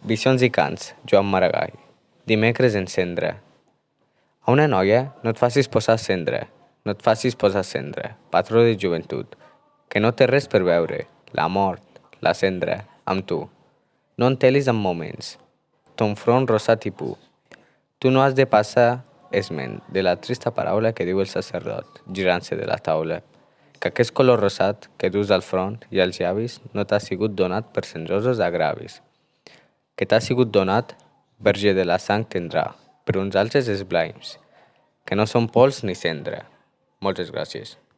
Visions i cants, Joan Maragall. Dimecres en cendra. A una noia no et facis posar cendra, no et facis posar cendra, patró de joventut, que no té res per veure, la mort, la cendra, amb tu. No entelis amb moments, ton front rosat i pur. Tu no has de passar esment de la trista paraula que diu el sacerdot, girant-se de la taula, que aquest color rosat que dus al front i als llavis no t'ha sigut donat per censosos agravis, que t'ha sigut donat, verge de la sang tindrà, per uns altres esblaims, que no són pols ni cendra. Moltes gràcies.